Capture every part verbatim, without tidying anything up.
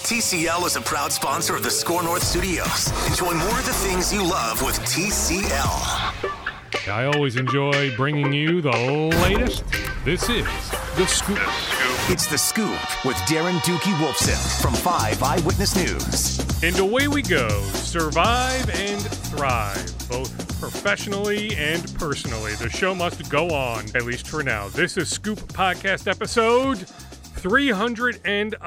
T C L is a proud sponsor of the Score North Studios. Enjoy more of the things you love with T C L. I always enjoy bringing you the latest. This is The Scoop. The Scoop. It's The Scoop with Darren Dookie Wolfson from five Eyewitness News. And away we go. Survive and thrive, both professionally and personally. The show must go on, at least for now. This is Scoop Podcast episode three hundred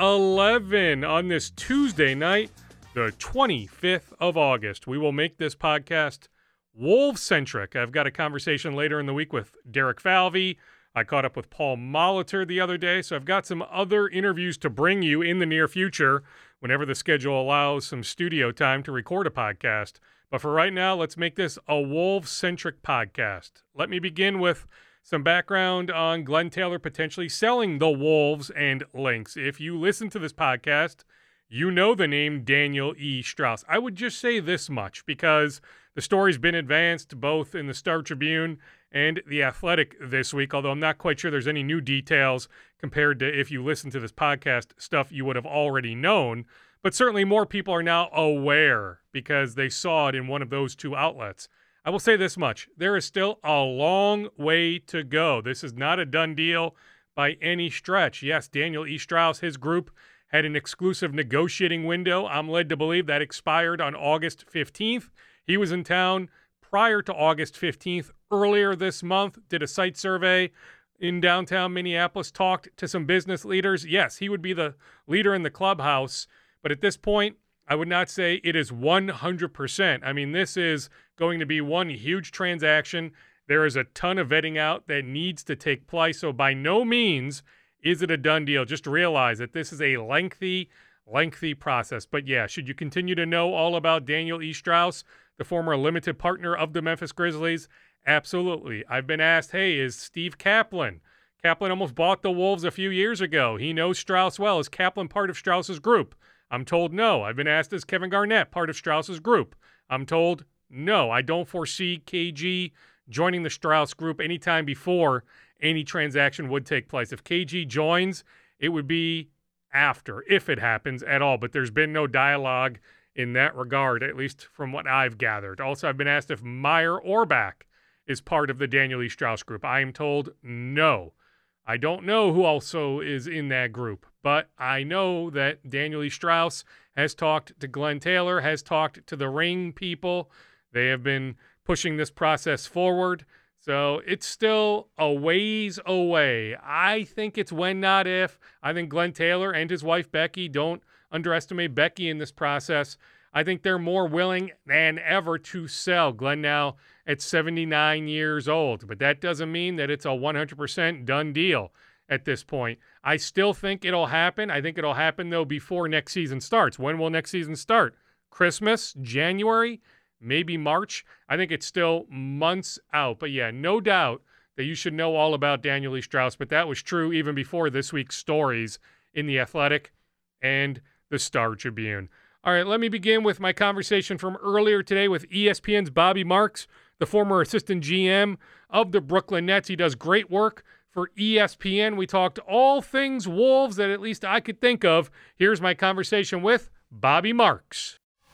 eleven on this Tuesday night, the twenty-fifth of August. We will make this podcast Wolves-centric. I've got a conversation later in the week with Derek Falvey. I caught up with Paul Molitor the other day, so I've got some other interviews to bring you in the near future whenever the schedule allows some studio time to record a podcast. But for right now, let's make this a Wolves-centric podcast. Let me begin with some background on Glenn Taylor potentially selling the Wolves and Lynx. If you listen to this podcast, you know the name Daniel E. Strauss. I would just say this much because the story's been advanced both in the Star Tribune and The Athletic this week, although I'm not quite sure there's any new details compared to if you listen to this podcast, stuff you would have already known. But certainly more people are now aware because they saw it in one of those two outlets. I will say this much. There is still a long way to go. This is not a done deal by any stretch. Yes, Daniel E. Strauss, his group, had an exclusive negotiating window. I'm led to believe that expired on August fifteenth. He was in town prior to August fifteenth. Earlier this month, did a site survey in downtown Minneapolis, talked to some business leaders. Yes, he would be the leader in the clubhouse, but at this point, I would not say it is one hundred percent. I mean, this is going to be one huge transaction. There is a ton of vetting out that needs to take place, so by no means is it a done deal. Just realize that this is a lengthy, lengthy process. But yeah, should you continue to know all about Daniel E. Strauss, the former limited partner of the Memphis Grizzlies? Absolutely. I've been asked, hey, is Steve Kaplan? Kaplan almost bought the Wolves a few years ago. He knows Strauss well. Is Kaplan part of Strauss's group? I'm told no. I've been asked, is Kevin Garnett part of Strauss's group? I'm told no. I don't foresee K G joining the Strauss group anytime before any transaction would take place. If K G joins, it would be after, if it happens at all. But there's been no dialogue in that regard, at least from what I've gathered. Also, I've been asked if Meyer Orbach is part of the Daniel E. Strauss group. I am told no. I don't know who also is in that group, but I know that Daniel E. Strauss has talked to Glenn Taylor, has talked to the Ring people. They have been pushing this process forward. So it's still a ways away. I think it's when, not if. I think Glenn Taylor and his wife Becky, don't underestimate Becky in this process. I think they're more willing than ever to sell. Glenn now at seventy-nine years old, but that doesn't mean that it's a one hundred percent done deal at this point. I still think it'll happen. I think it'll happen, though, before next season starts. When will next season start? Christmas? January? Maybe March? I think it's still months out. But yeah, no doubt that you should know all about Daniel E. Strauss, but that was true even before this week's stories in The Athletic and the Star Tribune. All right, let me begin with my conversation from earlier today with E S P N's Bobby Marks, the former assistant G M of the Brooklyn Nets. He does great work for E S P N. We talked all things Wolves that at least I could think of. Here's my conversation with Bobby Marks.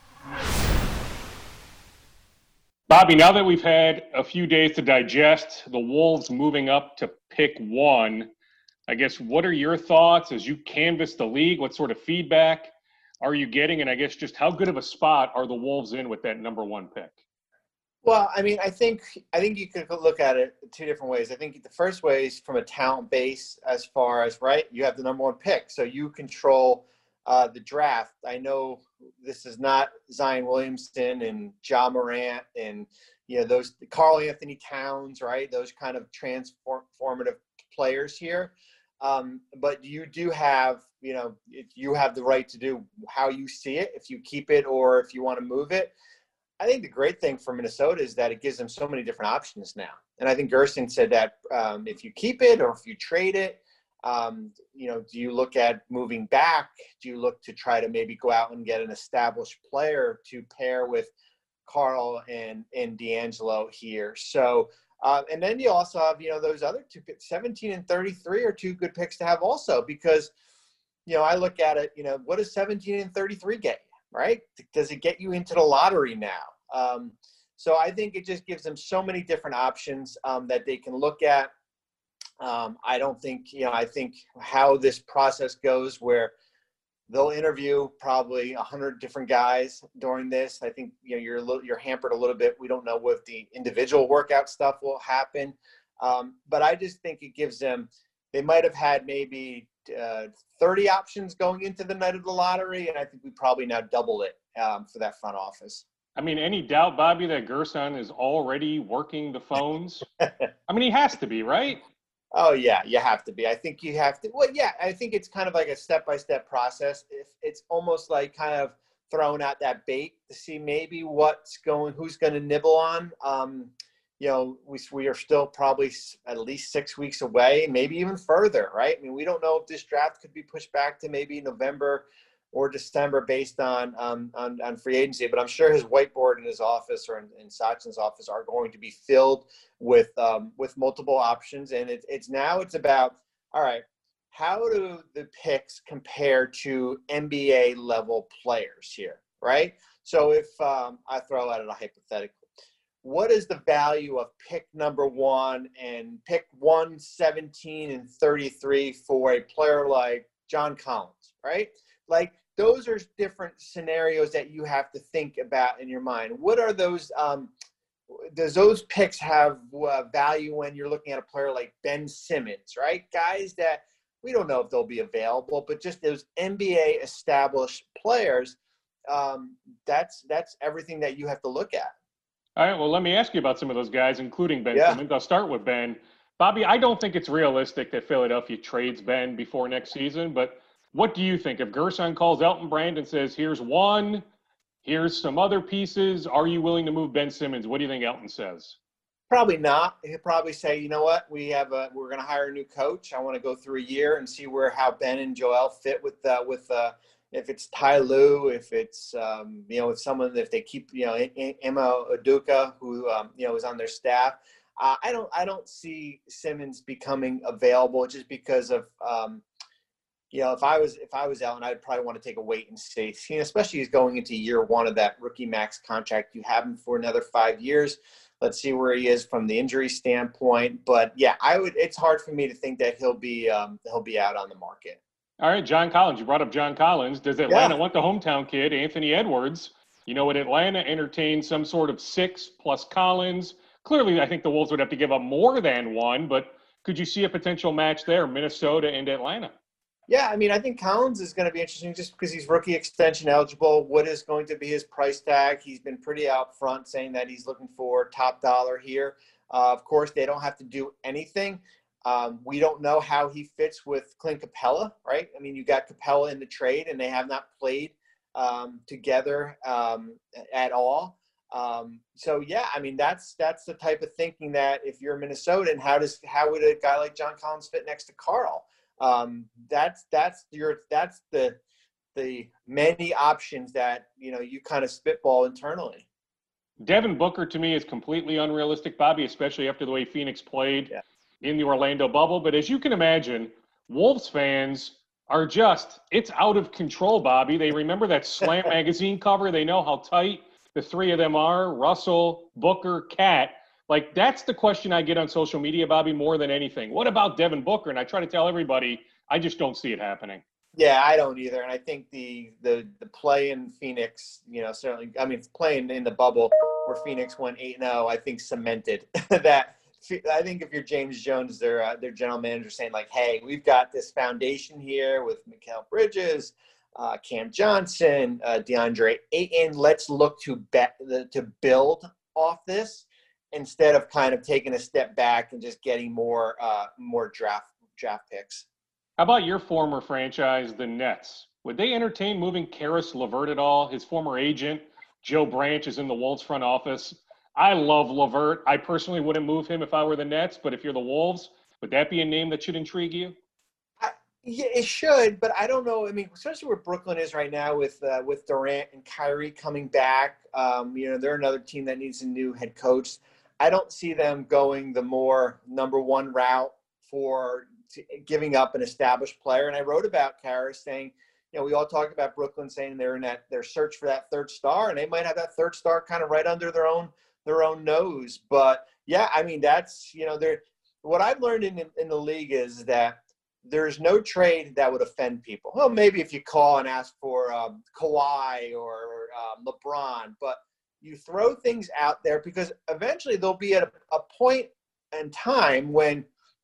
Bobby, now that we've had a few days to digest the Wolves moving up to pick one, I guess what are your thoughts as you canvass the league? What sort of feedback are you getting? And I guess just how good of a spot are the Wolves in with that number one pick? Well, I mean, I think I think you could look at it two different ways. I think the first way is from a talent base as far as, right, you have the number one pick. So you control uh, the draft. I know this is not Zion Williamson and Ja Morant and, you know, those Karl Anthony Towns, right, those kind of transformative players here. Um, but you do have, you know, you have the right to do how you see it, if you keep it or if you want to move it. I think the great thing for Minnesota is that it gives them so many different options now. And I think Gerson said that um, if you keep it or if you trade it, um, you know, do you look at moving back? Do you look to try to maybe go out and get an established player to pair with Karl and, and D'Angelo here? So, uh, and then you also have, you know, those other two picks, seventeen and thirty-three are two good picks to have also, because you know, I look at it, you know, what does seventeen and thirty-three get you, right? Does it get you into the lottery now? Um, so I think it just gives them so many different options um, that they can look at. Um, I don't think, you know, I think how this process goes where they'll interview probably a hundred different guys during this. I think, you know, you're a little, you're hampered a little bit. We don't know what the individual workout stuff will happen. Um, but I just think it gives them, they might've had maybe uh, thirty options going into the night of the lottery. And I think we probably now double it um, for that front office. I mean, any doubt, Bobby, that Gerson is already working the phones? I mean, he has to be, right? Oh, yeah, you have to be. I think you have to. Well, yeah, I think it's kind of like a step-by-step process. If it's almost like kind of throwing out that bait to see maybe what's going, who's going to nibble on. Um, you know, we, we are still probably at least six weeks away, maybe even further, right? I mean, we don't know if this draft could be pushed back to maybe November or December based on, um, on on free agency. But I'm sure his whiteboard in his office or in, in Sachin's office are going to be filled with um, with multiple options. And it, it's now it's about, all right, how do the picks compare to N B A level players here, right? So if um, I throw out a hypothetical, what is the value of pick number one and pick one, seventeen, and thirty-three for a player like John Collins, right? Like, those are different scenarios that you have to think about in your mind. What are those um, – does those picks have uh, value when you're looking at a player like Ben Simmons, right? Guys that we don't know if they'll be available, but just those N B A established players, um, that's that's everything that you have to look at. All right, well, let me ask you about some of those guys, including Ben Yeah. Simmons. I'll start with Ben. Bobby, I don't think it's realistic that Philadelphia trades Ben before next season, but – what do you think? If Gerson calls Elton Brand and says, here's one, here's some other pieces, are you willing to move Ben Simmons? What do you think Elton says? Probably not. He'll probably say, you know what, we have a, we're going to hire a new coach. I want to go through a year and see where how Ben and Joel fit with uh, with uh, if it's Ty Lue, if it's um, you know, if someone if they keep you know Emma Udoka, who um, you know is on their staff. Uh, I don't I don't see Simmons becoming available just because of. Um, You know, if I was if I was Allen, I'd probably want to take a wait and see. You know, especially he's going into year one of that rookie max contract. You have him for another five years. Let's see where he is from the injury standpoint. But yeah, I would. It's hard for me to think that he'll be um, he'll be out on the market. All right, John Collins. You brought up John Collins. Does Atlanta Yeah. want the hometown kid, Anthony Edwards? You know, would Atlanta entertain some sort of six plus Collins? Clearly, I think the Wolves would have to give up more than one. But could you see a potential match there, Minnesota and Atlanta? Yeah, I mean, I think Collins is going to be interesting just because he's rookie extension eligible. What is going to be his price tag? He's been pretty out front saying that he's looking for top dollar here. Uh, of course, they don't have to do anything. Um, we don't know how he fits with Clint Capella, right? I mean, you got Capella in the trade, and they have not played um, together um, at all. Um, so, yeah, I mean, that's that's the type of thinking that if you're Minnesota, how does how would a guy like John Collins fit next to Carl? Um, that's, that's your, that's the, the many options that, you know, you kind of spitball internally. Devin Booker to me is completely unrealistic, Bobby, especially after the way Phoenix played Yeah. in the Orlando bubble. But as you can imagine, Wolves fans are just, it's out of control, Bobby. They remember that Slam magazine cover. They know how tight the three of them are, Russell, Booker, Cat. Like, that's the question I get on social media, Bobby, more than anything. What about Devin Booker? And I try to tell everybody, I just don't see it happening. Yeah, I don't either. And I think the the the play in Phoenix, you know, certainly, I mean, playing in the bubble where Phoenix went eight and oh, I think cemented that. I think if you're James Jones, their uh, their general manager, saying like, hey, we've got this foundation here with Mikal Bridges, uh, Cam Johnson, uh, DeAndre Ayton. Let's look to bet to build off this, instead of kind of taking a step back and just getting more uh, more draft draft picks. How about your former franchise, the Nets? Would they entertain moving Karis LeVert at all? His former agent, Joe Branch, is in the Wolves front office. I love LeVert. I personally wouldn't move him if I were the Nets, but if you're the Wolves, would that be a name that should intrigue you? I, yeah, it should, but I don't know. I mean, especially where Brooklyn is right now with uh, with Durant and Kyrie coming back. Um, you know, they're another team that needs a new head coach. I don't see them going the more number one route for giving up an established player. And I wrote about Karras saying, you know, we all talk about Brooklyn saying they're in that their search for that third star, and they might have that third star kind of right under their own their own nose. But yeah, I mean, that's, you know, there. What I've learned in in the league is that there's no trade that would offend people. Well, maybe if you call and ask for um, Kawhi or um, LeBron, but you throw things out there because eventually there'll be at a, a point in time when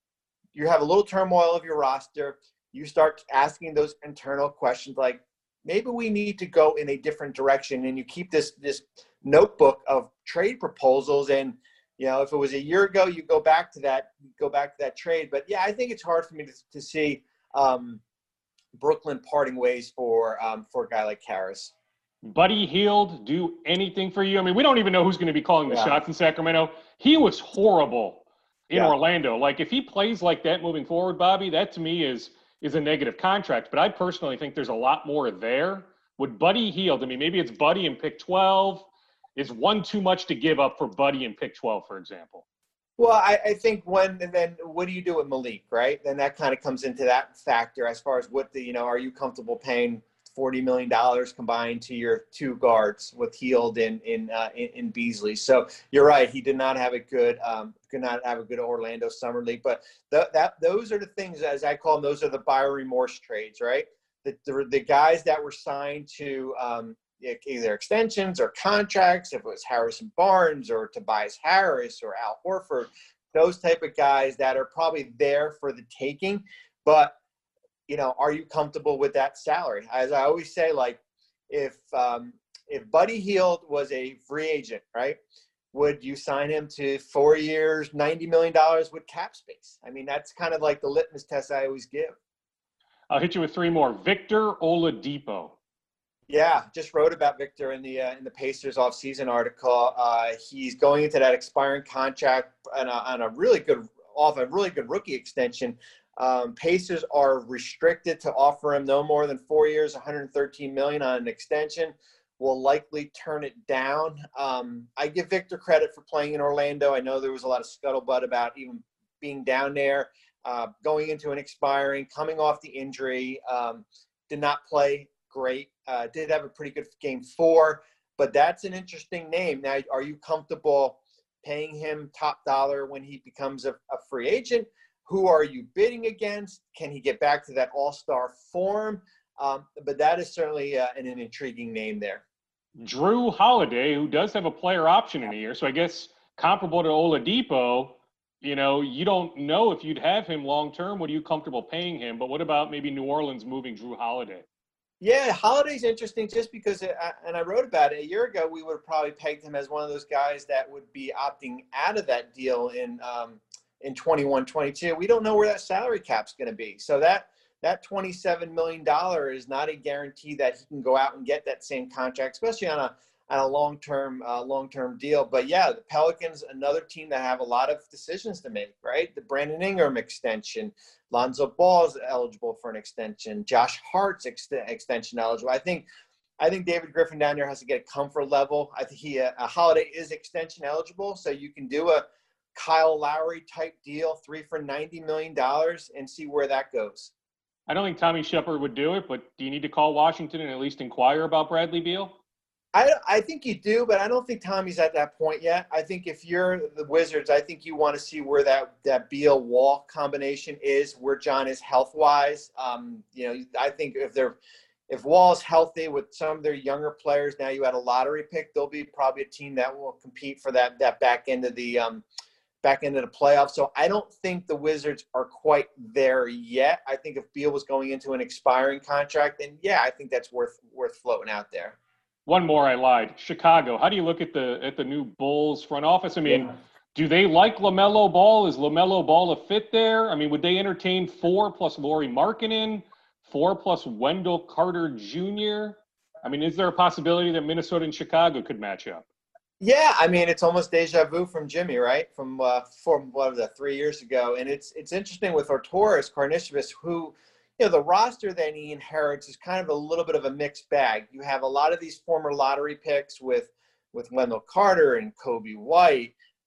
you have a little turmoil of your roster. You start asking those internal questions like, maybe we need to go in a different direction. And you keep this this notebook of trade proposals. And, you know, if it was a year ago, you go back to that, go back to that trade. But yeah, I think it's hard for me to, to see um, Brooklyn parting ways for um, for a guy like Karras. Buddy Hield do anything for you? I mean, we don't even know who's going to be calling the yeah. shots in Sacramento. He was horrible in yeah. Orlando. Like, if he plays like that moving forward, Bobby, that to me is is a negative contract. But I personally think there's a lot more there. Would Buddy Hield, I mean, maybe it's Buddy in pick twelve. Is one too much to give up for Buddy in pick twelve, for example? Well, I, I think when and then what do you do with Malik, right? Then that kind of comes into that factor as far as what the, you know, are you comfortable paying forty million dollars combined to your two guards with Hield in in, uh, in in Beasley? So you're right, he did not have a good um, could not have a good Orlando summer league. But th- that those are the things, as I call them, those are the buyer remorse trades, right? The the, the guys that were signed to um, either extensions or contracts, if it was Harrison Barnes or Tobias Harris or Al Horford, those type of guys that are probably there for the taking, but you know, are you comfortable with that salary? As I always say, like, if um, if Buddy Hield was a free agent, right, would you sign him to four years, ninety million dollars with cap space? I mean, that's kind of like the litmus test I always give. I'll hit you with three more. Victor Oladipo. Yeah, just wrote about Victor in the uh, in the Pacers offseason article. Uh, he's going into that expiring contract on a, on a really good off a really good rookie extension. Um, Pacers are restricted to offer him no more than four years, one hundred thirteen million dollars on an extension. Will likely turn it down. Um, I give Victor credit for playing in Orlando. I know there was a lot of scuttlebutt about even being down there, uh, going into an expiring, coming off the injury. Um, did not play great. Uh, did have a pretty good game four, but that's an interesting name. Now, are you comfortable paying him top dollar when he becomes a, a free agent? Who are you bidding against? Can he get back to that all-star form? Um, but that is certainly uh, an, an intriguing name there. Drew Holiday, who does have a player option in a year, so I guess comparable to Oladipo, you know, you don't know if you'd have him long-term. What are you comfortable paying him? But what about maybe New Orleans moving Drew Holiday? Yeah, Holiday's interesting just because, it, and I wrote about it a year ago, we would have probably pegged him as one of those guys that would be opting out of that deal in um, in twenty-one twenty-two. We don't know where that salary cap's going to be. So that that twenty-seven million dollars is not a guarantee that he can go out and get that same contract, especially on a on a long-term uh, long-term deal. But yeah, the Pelicans, another team that have a lot of decisions to make, right? The Brandon Ingram extension, Lonzo Ball's eligible for an extension, Josh Hart's ex- extension eligible. I think I think David Griffin down there has to get a comfort level. I think he uh, a Holiday is extension eligible, so you can do a Kyle Lowry type deal, three for ninety million dollars, and see where that goes. I don't think Tommy Shepard would do it, but do you need to call Washington and at least inquire about Bradley Beal? I, I think you do, but I don't think Tommy's at that point yet. I think if you're the Wizards, I think you want to see where that, that Beal-Wall combination is, where John is health-wise. Um, you know, I think if they're if Wall's healthy with some of their younger players, now you had a lottery pick, there'll be probably a team that will compete for that that back end of the um, back end of the playoffs. So I don't think the Wizards are quite there yet. I think if Beal was going into an expiring contract, then yeah, I think that's worth worth floating out there. One more, I lied. Chicago. How do you look at the at the new Bulls front office? I mean, yeah. Do they like LaMelo Ball? Is LaMelo Ball a fit there? I mean, would they entertain four plus Lauri Markkanen, four plus Wendell Carter Junior? I mean, is there a possibility that Minnesota and Chicago could match up? Yeah, I mean, it's almost deja vu from Jimmy, right? From uh, from what was that, three years ago, and it's it's interesting with Arturas Karnisovas, who. You know, the roster that he inherits is kind of a little bit of a mixed bag. You have a lot of these former lottery picks with with Wendell Carter and Kobe White,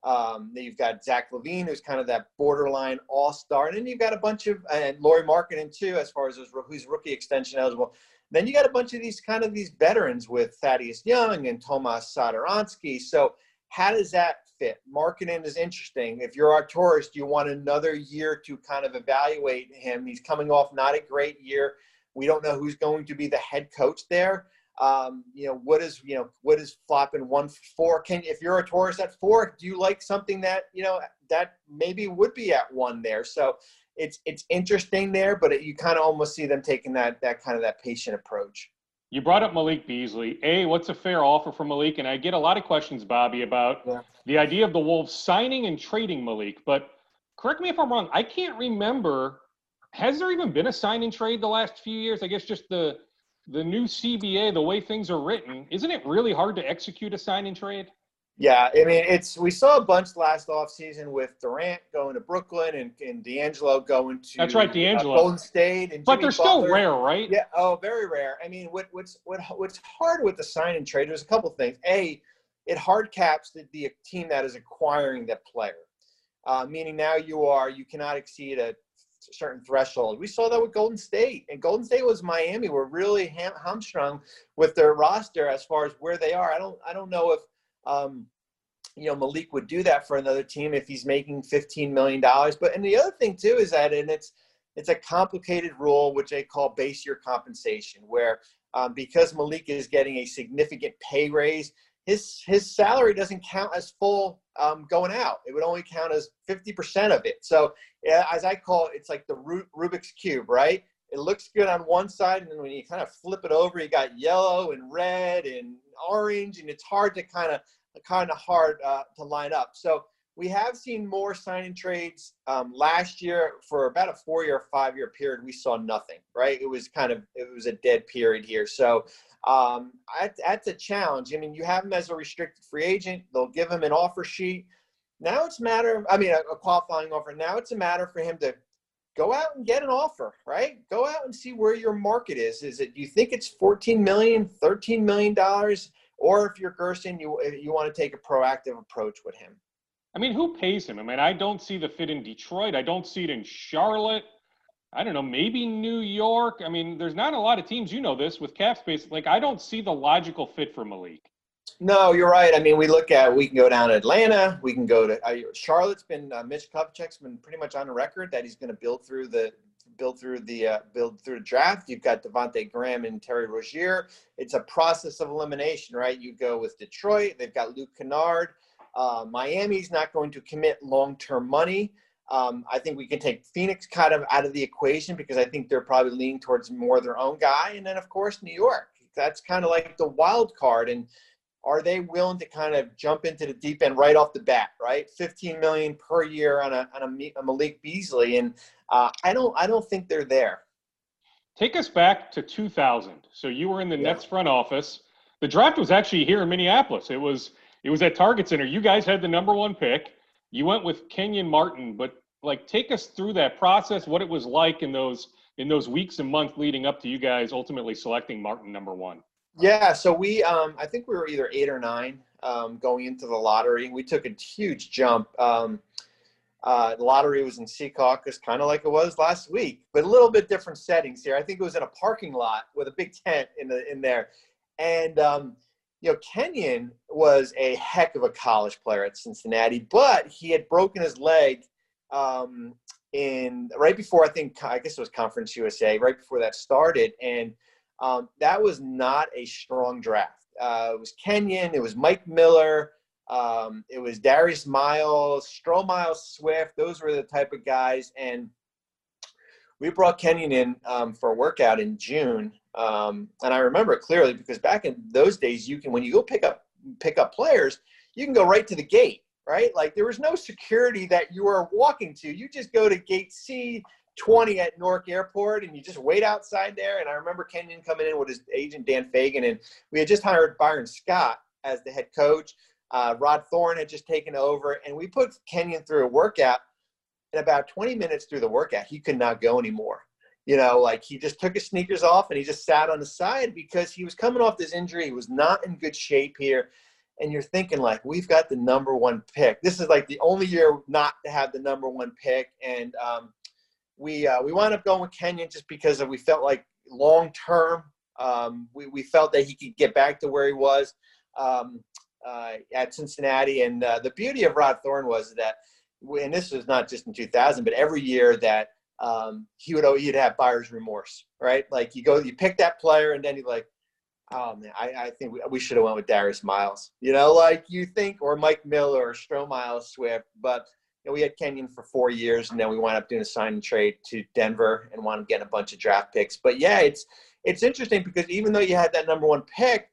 Um, then you've got Zach LaVine, who's kind of that borderline all-star. And then you've got a bunch of – and Lauri Markkanen too, as far as who's rookie extension eligible. Then you got a bunch of these kind of these veterans with Thaddeus Young and Tomas Satoransky. So how does that fit? Markkanen is interesting. If you're Arturas, do you want another year to kind of evaluate him? He's coming off not a great year. We don't know who's going to be the head coach there. Um, you know, what is, you know, what is flopping one four? Can, if you're Arturas at four, do you like something that, you know, that maybe would be at one there? So it's, it's interesting there, but it, you kind of almost see them taking that, that kind of that patient approach. You brought up Malik Beasley. A, what's a fair offer for Malik? And I get a lot of questions, Bobby, about yeah. the idea of the Wolves signing and trading Malik. But correct me if I'm wrong. I can't remember. Has there even been a sign and trade the last few years? I guess just the the new C B A, the way things are written, isn't it really hard to execute a sign and trade? Yeah, I mean, it's we saw a bunch last offseason with Durant going to Brooklyn and, and D'Angelo going to That's right, D'Angelo. Uh, Golden State. And but Jimmy they're Butler. Still rare, right? Yeah, oh, very rare. I mean, what, what's what, what's hard with the sign and trade, there's a couple things. A, it hard caps the, the team that is acquiring that player, uh, meaning now you are you cannot exceed a certain threshold. We saw that with Golden State, and Golden State was Miami were really ham- hamstrung with their roster as far as where they are. I don't I don't know if um, you know Malik would do that for another team if he's making fifteen million dollars. But and the other thing too is that and it's it's a complicated rule which they call base year compensation, where um, because Malik is getting a significant pay raise, his his salary doesn't count as full um, going out. It would only count as fifty percent of it. So yeah, as I call it, it's like the Rubik's Cube, right? It looks good on one side, and then when you kind of flip it over, you got yellow and red and orange, and it's hard to kind of kind of hard uh, to line up. So we have seen more sign and trades. Um, last year, for about a four-year, five-year period, we saw nothing, right? It was kind of it was a dead period here. So um, that, that's a challenge. I mean, you have him as a restricted free agent. They'll give him an offer sheet. Now it's a matter of, I mean, a, a qualifying offer. Now it's a matter for him to go out and get an offer, right? Go out and see where your market is. Is it, do you think it's fourteen million dollars, thirteen million dollars? Or if you're Gerson, you, you want to take a proactive approach with him. I mean, who pays him? I mean, I don't see the fit in Detroit. I don't see it in Charlotte. I don't know, maybe New York. I mean, there's not a lot of teams, you know this, with cap space. Like, I don't see the logical fit for Malik. No, you're right. I mean, we look at, we can go down to Atlanta. We can go to uh, Charlotte's been, uh, Mitch Kupchak's been pretty much on the record that he's going to build through the, build through the, uh, build through the draft. You've got Devontae Graham and Terry Rozier. It's a process of elimination, right? You go with Detroit. They've got Luke Kennard. Uh, Miami's not going to commit long-term money. Um, I think we can take Phoenix kind of out of the equation because I think they're probably leaning towards more their own guy. And then, of course, New York. That's kind of like the wild card. And are they willing to kind of jump into the deep end right off the bat, right? fifteen million dollars per year on a, on a, a Malik Beasley. And uh, I don't I don't think they're there. Take us back to two thousand. So you were in the yeah. Nets front office. The draft was actually here in Minneapolis. It was it was at Target Center. You guys had the number one pick. You went with Kenyon Martin, but like take us through that process, what it was like in those in those weeks and months leading up to you guys ultimately selecting Martin number one. Yeah, so we, um, I think we were either eight or nine um, going into the lottery. We took a huge jump. Um, uh, the lottery was in Secaucus, kind of like it was last week, but a little bit different settings here. I think it was in a parking lot with a big tent in the in there. And, um, you know, Kenyon was a heck of a college player at Cincinnati, but he had broken his leg um, in right before, I think, I guess it was Conference U S A, right before that started. And Um, that was not a strong draft. Uh, it was Kenyon. It was Mike Miller. Um, it was Darius Miles, Stromile Swift. Those were the type of guys. And we brought Kenyon in um, for a workout in June. Um, and I remember it clearly because back in those days, you can when you go pick up pick up players, you can go right to the gate, right? Like there was no security that you were walking to. You just go to gate C twenty at Newark Airport, and you just wait outside there. And I remember Kenyon coming in with his agent, Dan Fagan, and we had just hired Byron Scott as the head coach. Uh, Rod Thorne had just taken over, and we put Kenyon through a workout. And about twenty minutes through the workout, he could not go anymore. You know, like he just took his sneakers off, and he just sat on the side because he was coming off this injury. He was not in good shape here. and you're thinking like, we've got the number one pick. This is like the only year not to have the number one pick. And um, we uh, we wound up going with Kenyon just because of, we felt like long term, um, we, we felt that he could get back to where he was um, uh, at Cincinnati. And uh, the beauty of Rod Thorn was that, and this was not just in two thousand, but every year that um, he would he'd have buyer's remorse, right? Like you go, you pick that player, and then you're like, oh man, I, I think we, we should have went with Darius Miles, you know, like you think, or Mike Miller or Stro Miles Swift. But you know, we had Kenyon for four years, and then we wound up doing a sign and trade to Denver and wound up getting a bunch of draft picks. But yeah, it's it's interesting because even though you had that number one pick,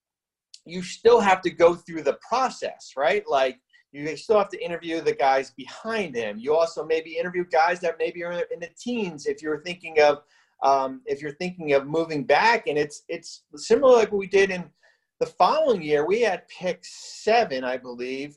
you still have to go through the process, right? Like you still have to interview the guys behind him. You also maybe interview guys that maybe are in the teens if you're thinking of um, if you're thinking of moving back. And it's it's similar like what we did in the following year. We had pick seven, I believe,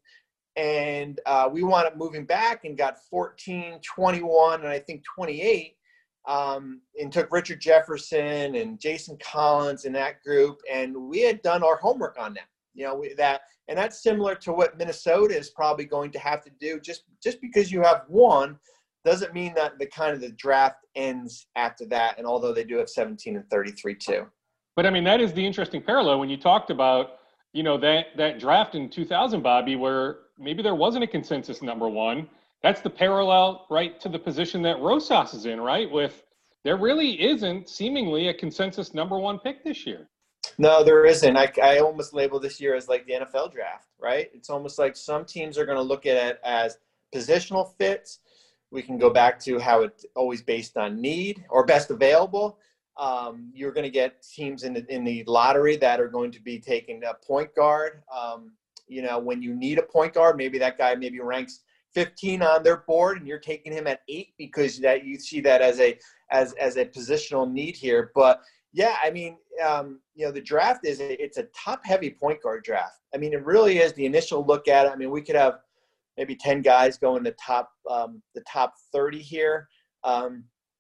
and uh, we wound up moving back and got fourteen, twenty-one, and I think twenty-eight, um, and took Richard Jefferson and Jason Collins in that group, and we had done our homework on them. You know, we, that, and that's similar to what Minnesota is probably going to have to do. Just just because you have one doesn't mean that the kind of the draft ends after that. And although they do have seventeen and thirty-three too. But I mean, that is the interesting parallel when you talked about, you know, that that draft in two thousand, Bobby, where maybe there wasn't a consensus number one. That's the parallel right to the position that Rosas is in, right? With there really isn't seemingly a consensus number one pick this year. No, there isn't. I, I almost label this year as like the N F L draft, right? It's almost like some teams are going to look at it as positional fits. We can go back to how it's always based on need or best available. Um, you're going to get teams in the, in the lottery that are going to be taking a point guard. Um, you know, when you need a point guard, maybe that guy maybe ranks fifteen on their board and you're taking him at eight because that you see that as a as as a positional need here. But yeah, I mean, um, you know, the draft is a, it's a top-heavy point guard draft. I mean, it really is the initial look at it. I mean, we could have maybe ten guys going to top um, the top thirty here. Um,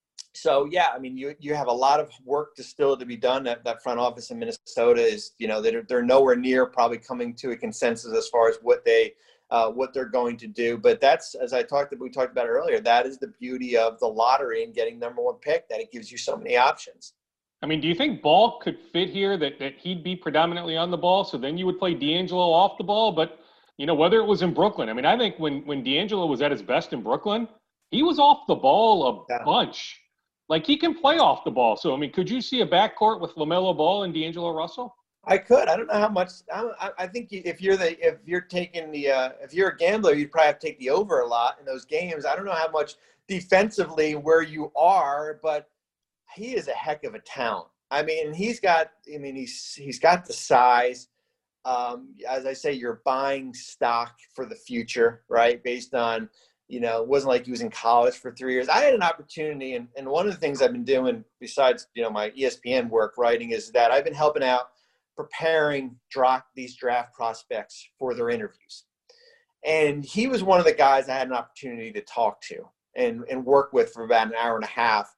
so yeah, I mean, you you have a lot of work to still to be done. That, that front office in Minnesota is, you know, they're they're nowhere near probably coming to a consensus as far as what they uh, what they're going to do. But that's, as I talked we talked about earlier, that is the beauty of the lottery and getting number one pick, that it gives you so many options. I mean, do you think Ball could fit here, that, that he'd be predominantly on the ball, so then you would play D'Angelo off the ball? But, you know, whether it was in Brooklyn, I mean, I think when, when D'Angelo was at his best in Brooklyn, he was off the ball a yeah. bunch. Like, he can play off the ball. So, I mean, could you see a backcourt with LaMelo Ball and D'Angelo Russell? I could. I don't know how much. I, I think if you're the if you're taking the uh, if you're a gambler, you'd probably have to take the over a lot in those games. I don't know how much defensively where you are, but he is a heck of a talent. I mean, he's got. I mean, he's he's got the size. Um, as I say, you're buying stock for the future, right? Based on, you know, it wasn't like he was in college for three years. I had an opportunity, and, and one of the things I've been doing besides, you know, my E S P N work writing is that I've been helping out preparing draft these draft prospects for their interviews. And he was one of the guys I had an opportunity to talk to and, and work with for about an hour and a half.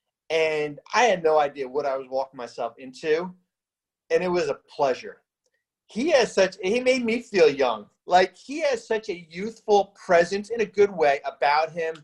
And I had no idea what I was walking myself into. And it was a pleasure. He has such, he made me feel young. Like, he has such a youthful presence in a good way about him.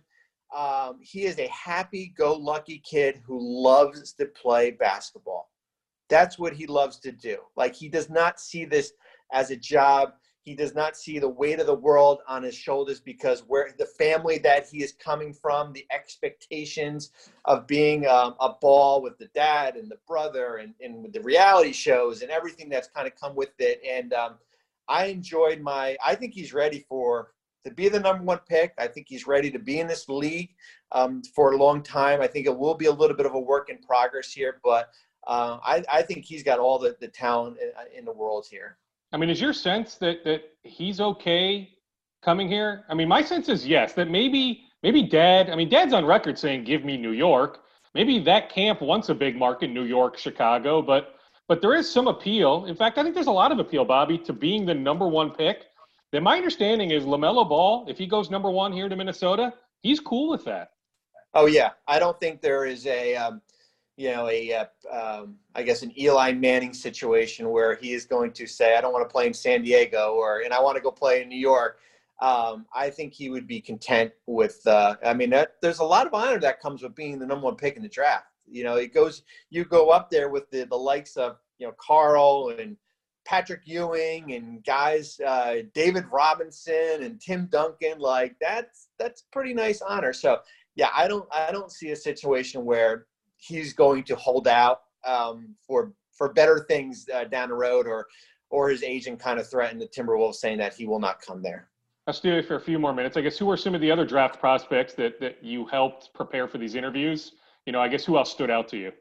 Um, he is a happy-go-lucky kid who loves to play basketball. That's what he loves to do. Like, he does not see this as a job. He does not see the weight of the world on his shoulders because where the family that he is coming from, the expectations of being um, a ball with the dad and the brother and, and with the reality shows and everything that's kind of come with it. And um, I enjoyed my – I think he's ready for – to be the number one pick. I think he's ready to be in this league um, for a long time. I think it will be a little bit of a work in progress here, but – Uh, I, I think he's got all the, the talent in, in the world here. I mean, is your sense that, that he's okay coming here? I mean, my sense is yes, that maybe maybe Dad – I mean, Dad's on record saying, give me New York. Maybe that camp wants a big market, New York, Chicago, but but there is some appeal. In fact, I think there's a lot of appeal, Bobby, to being the number one pick. Then my understanding is LaMelo Ball, if he goes number one here to Minnesota, he's cool with that. Oh, yeah. I don't think there is a um, – you know, a, uh, um, I guess an Eli Manning situation where he is going to say, I don't want to play in San Diego or, and I want to go play in New York. Um, I think he would be content with, uh, I mean, that, there's a lot of honor that comes with being the number one pick in the draft. You know, it goes, you go up there with the, the likes of, you know, Carl and Patrick Ewing and guys, uh, David Robinson and Tim Duncan, like that's, that's pretty nice honor. So yeah, I don't, I don't see a situation where he's going to hold out um, for, for better things uh, down the road, or, or his agent kind of threatened the Timberwolves saying that he will not come there. I'll stay with you for a few more minutes. I guess who are some of the other draft prospects that, that you helped prepare for these interviews? You know, I guess who else stood out to you?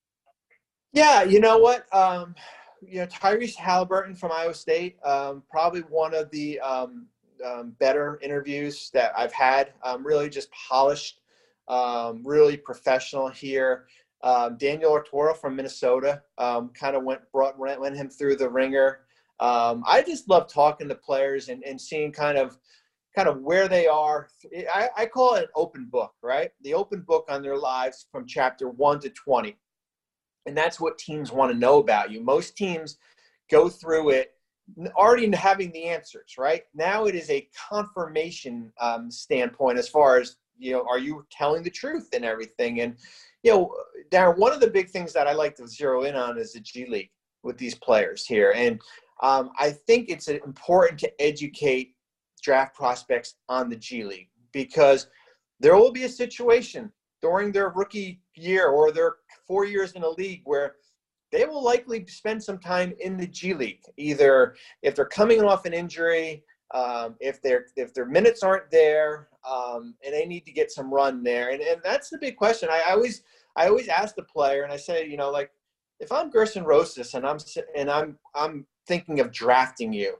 Yeah, you know what? Um, you know, Tyrese Halliburton from Iowa State, um, probably one of the um, um, better interviews that I've had. Um, really just polished, um, really professional here. Um, Daniel Arturo from Minnesota um, kind of went brought went him through the ringer. Um, I just love talking to players and, and seeing kind of kind of where they are. I, I call it an open book, right? The open book on their lives from chapter one to twenty. And that's what teams want to know about you. Most teams go through it already having the answers, right? Now it is a confirmation um, standpoint as far as, you know, are you telling the truth and everything? And, you know, Darren, one of the big things that I like to zero in on is the G League with these players here. And Um, I think it's important to educate draft prospects on the G League, because there will be a situation during their rookie year or their four years in a league where they will likely spend some time in the G League, either if they're coming off an injury, um, if, they're, if their minutes aren't there, um, and they need to get some run there. And, and that's the big question. I, I always I always ask the player, and I say, you know, like, if I'm Gerson Rosas and I'm and I'm I'm thinking of drafting you,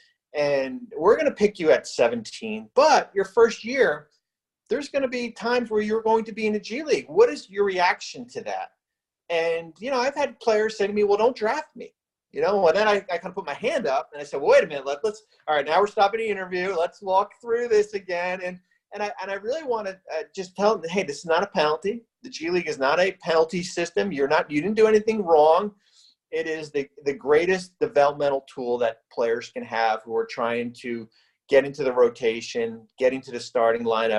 and we're going to pick you at seventeen, but your first year, there's going to be times where you're going to be in the G League. What is your reaction to that? And, you know, I've had players say to me, well, don't draft me. You know, and then I, I kind of put my hand up and I said, well, wait a minute, let, let's, all right, now we're stopping the interview. Let's walk through this again. And and I, and I really want to uh, just tell them, hey, this is not a penalty. The G League is not a penalty system. You're not, you didn't do anything wrong. It is the, the greatest developmental tool that players can have who are trying to get into the rotation, get into the starting lineup.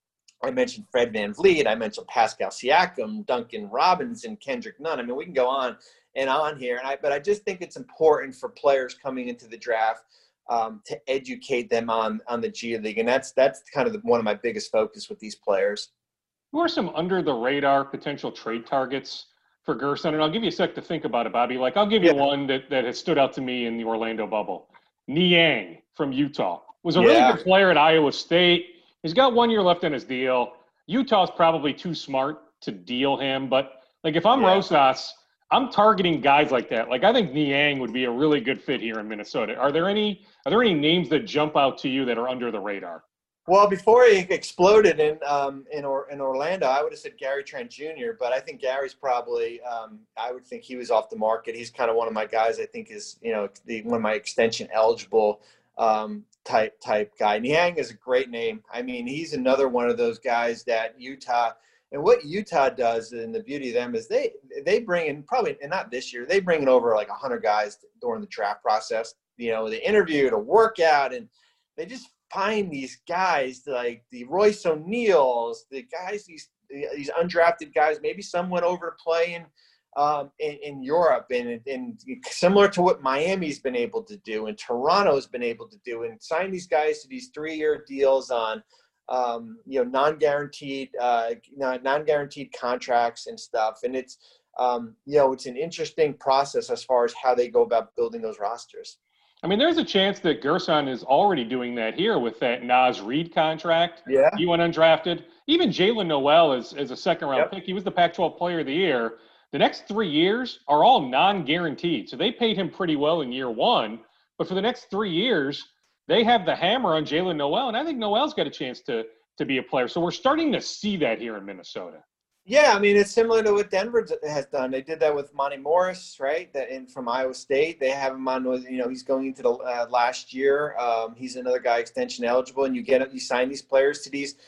I mentioned Fred VanVleet. I mentioned Pascal Siakam, Duncan Robinson, Kendrick Nunn. I mean, we can go on and on here. And I, but I just think it's important for players coming into the draft um, to educate them on, on the G League. And that's, that's kind of the, one of my biggest focus with these players. Who are some under-the-radar potential trade targets for Gerson? And I'll give you a sec to think about it, Bobby. Like, I'll give you yeah. one that, that has stood out to me in the Orlando bubble. Niang from Utah. Was a yeah. really good player at Iowa State. He's got one year left in his deal. Utah's probably too smart to deal him. But, like, if I'm yeah. Rosas, I'm targeting guys like that. Like, I think Niang would be a really good fit here in Minnesota. Are there any are there any names that jump out to you that are under the radar? Well, before he exploded in um, in, or, in Orlando, I would have said Gary Trent Junior But I think Gary's probably um, – I would think he was off the market. He's kind of one of my guys I think is, you know, the, one of my extension eligible um, type type guy. Niang is a great name. I mean, he's another one of those guys that Utah – and what Utah does, and the beauty of them, is they they bring in probably – and not this year. They bring in over like one hundred guys during the draft process. You know, they interview, to work out, and they just – find these guys like the Royce O'Neals, the guys, these these undrafted guys. Maybe some went over to play in um, in, in Europe, and, and similar to what Miami's been able to do, and Toronto's been able to do, and sign these guys to these three-year deals on um, you know non-guaranteed uh, non-guaranteed contracts and stuff. And it's um, you know it's an interesting process as far as how they go about building those rosters. I mean, there's a chance that Gerson is already doing that here with that Naz Reid contract. Yeah. He went undrafted. Even Jalen Noel is, is a second-round yep. pick. He was the Pac twelve Player of the Year. The next three years are all non-guaranteed. So they paid him pretty well in year one. But for the next three years, they have the hammer on Jalen Noel. And I think Noel's got a chance to, to be a player. So we're starting to see that here in Minnesota. Yeah, I mean, it's similar to what Denver has done. They did that with Monty Morris, right? That in from Iowa State, they have him on with, you know, he's going into the uh, last year. Um, he's another guy extension eligible, and you get you sign these players to these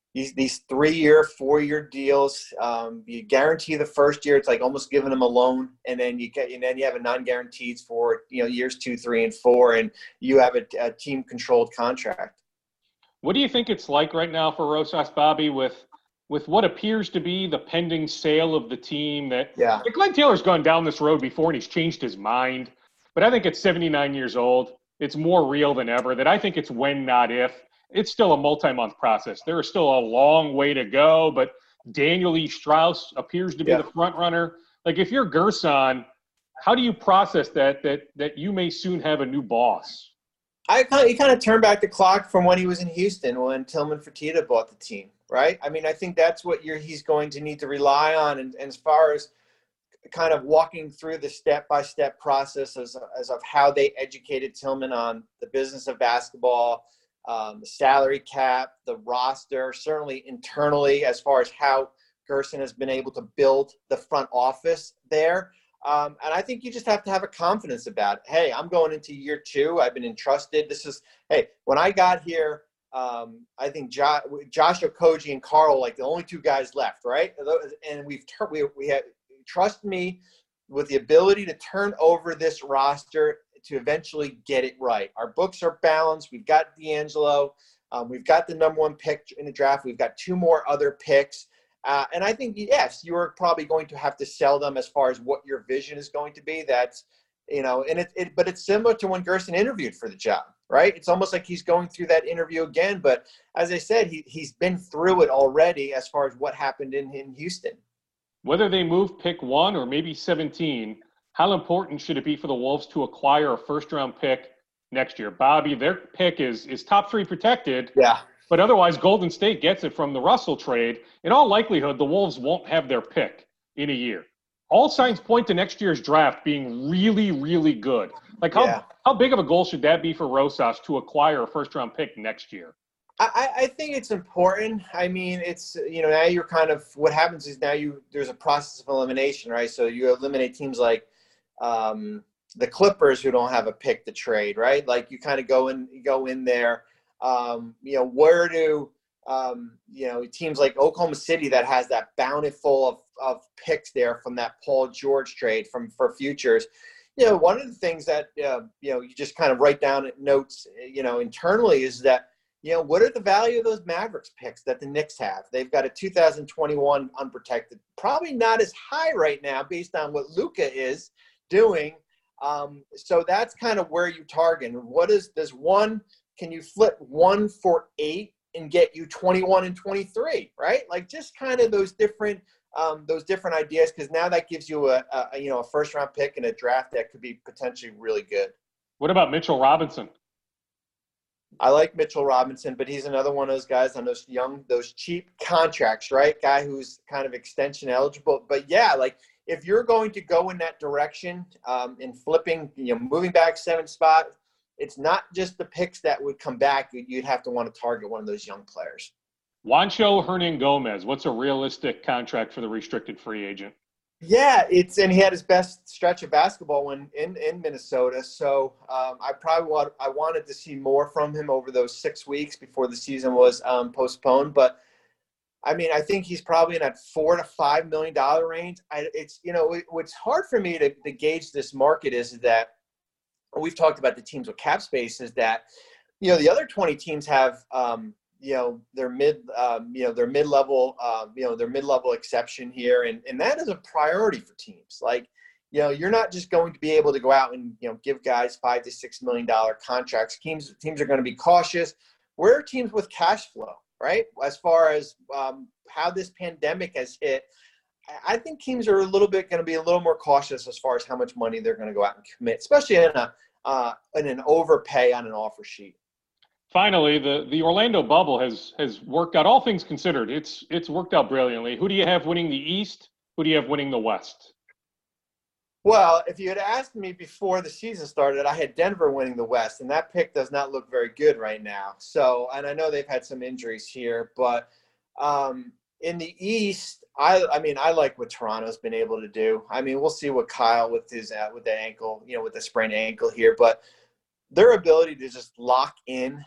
these these three-year, four-year deals. Um, you guarantee the first year; it's like almost giving them a loan, and then you get, and then you have a non-guaranteed for you know years two, three, and four, and you have a, a team-controlled contract. What do you think it's like right now for Rosas, Bobby, with with what appears to be the pending sale of the team? That Yeah, Glenn Taylor's gone down this road before, and he's changed his mind. But I think at seventy-nine years old, it's more real than ever. That I think it's when, not if. It's still a multi-month process. There is still a long way to go, but Daniel E. Strauss appears to be yeah. the front runner. Like, if you're Gerson, how do you process that that that you may soon have a new boss? I kind of, he kind of turned back the clock from when he was in Houston, when Tillman Fertitta bought the team, right? I mean, I think that's what you're, he's going to need to rely on. And, and as far as kind of walking through the step-by-step process as, as of how they educated Tillman on the business of basketball, um, the salary cap, the roster, certainly internally as far as how Gerson has been able to build the front office there. Um, and I think you just have to have a confidence about it. Hey, I'm going into year two. I've been entrusted. This is, hey, when I got here, um, I think jo- Josh Okogie and Carl, like the only two guys left, right? And we've tur- we we had trust me with the ability to turn over this roster to eventually get it right. Our books are balanced. We've got D'Angelo. Um, we've got the number one pick in the draft. We've got two more other picks. Uh, and I think, yes, you're probably going to have to sell them as far as what your vision is going to be. That's, you know, and it, it but it's similar to when Gerson interviewed for the job, right? It's almost like he's going through that interview again. But as I said, he, he's been through it already as far as what happened in, in Houston. Whether they move pick one or maybe seventeen, how important should it be for the Wolves to acquire a first-round pick next year? Bobby, their pick is is top three protected. Yeah. But otherwise, Golden State gets it from the Russell trade. In all likelihood, the Wolves won't have their pick in a year. All signs point to next year's draft being really, really good. Like, how, Yeah. how big of a goal should that be for Rosas to acquire a first-round pick next year? I, I think it's important. I mean, it's, you know, now you're kind of, what happens is now you, there's a process of elimination, right? So you eliminate teams like um, the Clippers who don't have a pick to trade, right? Like you kind of go in, you go in there. Um, you know, where do, um, you know, teams like Oklahoma City that has that bountiful of, of picks there from that Paul George trade from for futures. You know, one of the things that, uh, you know, you just kind of write down notes, you know, internally is that, you know, what are the value of those Mavericks picks that the Knicks have? They've got a two thousand twenty-one unprotected, probably not as high right now based on what Luka is doing. Um, so that's kind of where you target. What is this one? Can you flip one for eight and get you twenty-one and twenty-three, right? Like just kind of those different um, those different ideas, because now that gives you a, a you know a first round pick in a draft that could be potentially really good. What about Mitchell Robinson? I like Mitchell Robinson, but he's another one of those guys on those young, those cheap contracts, right? Guy who's kind of extension eligible. But yeah, like if you're going to go in that direction um, in flipping, you know, moving back seven spot. It's not just the picks that would come back. You'd have to want to target one of those young players. Juancho Hernan-Gomez, what's a realistic contract for the restricted free agent? Yeah, it's and he had his best stretch of basketball when in, in Minnesota. So um, I probably want I wanted to see more from him over those six weeks before the season was um, postponed. But I mean, I think he's probably in that four to five million dollar range. I, it's you know it, what's hard for me to, to gauge this market is that. We've talked about the teams with cap space is that, you know, the other twenty teams have, um, you know, their mid, um, you know, their mid-level, uh, you know, their mid-level exception here. And, and that is a priority for teams. Like, you know, you're not just going to be able to go out and, you know, give guys five to six million dollar contracts. Teams, teams are going to be cautious. Where are teams with cash flow, right? As far as um, how this pandemic has hit, I think teams are a little bit going to be a little more cautious as far as how much money they're going to go out and commit, especially in a uh, in an overpay on an offer sheet. Finally, the, the Orlando bubble has has worked out. All things considered, it's it's worked out brilliantly. Who do you have winning the East? Who do you have winning the West? Well, if you had asked me before the season started, I had Denver winning the West, and that pick does not look very good right now. So, and I know they've had some injuries here, but um, in the East, I, I mean, I like what Toronto's been able to do. I mean, we'll see what Kyle with his uh, with the ankle, you know, with the sprained ankle here, but their ability to just lock in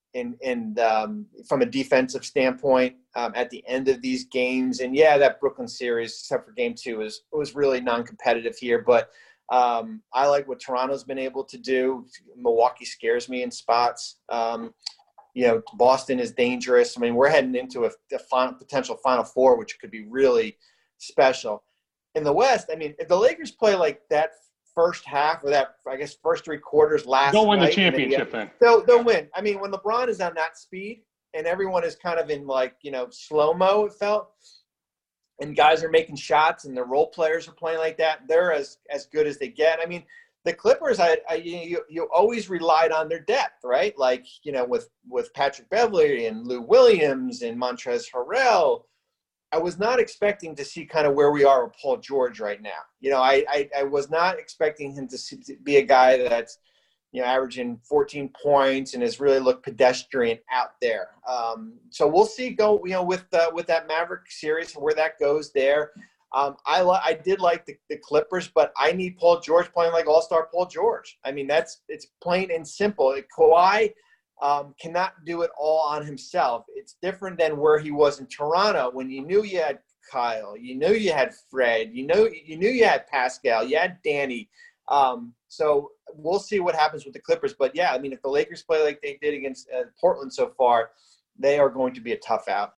in, in um, from a defensive standpoint um, at the end of these games. And yeah, that Brooklyn series, except for game two, was was really non-competitive here. But um, I like what Toronto's been able to do. Milwaukee scares me in spots. Um, you know, Boston is dangerous. I mean, we're heading into a, a final, potential Final Four, which could be really special. In the West, I mean, if the Lakers play like that first half or that, I guess, first three quarters last They'll win night, the championship then. then. They'll, they'll win. I mean, when LeBron is on that speed and everyone is kind of in like, you know, slow-mo, it felt, and guys are making shots and the role players are playing like that, they're as, as good as they get. I mean, the Clippers, I, I you, you always relied on their depth, right? Like, you know, with, with Patrick Beverley and Lou Williams and Montrezl Harrell. I was not expecting to see kind of where we are with Paul George right now. You know, I I, I was not expecting him to, see, to be a guy that's, you know, averaging fourteen points and has really looked pedestrian out there. Um, so we'll see go, you know, with uh, with that Maverick series and where that goes there. Um, I li- I did like the, the Clippers, but I need Paul George playing like All-Star Paul George. I mean, that's it's plain and simple. Kawhi Um, cannot do it all on himself. It's different than where he was in Toronto when you knew you had Kyle, you knew you had Fred, you know you knew you had Pascal, you had Danny. Um, so we'll see what happens with the Clippers. But yeah, I mean, if the Lakers play like they did against uh, Portland so far, they are going to be a tough out.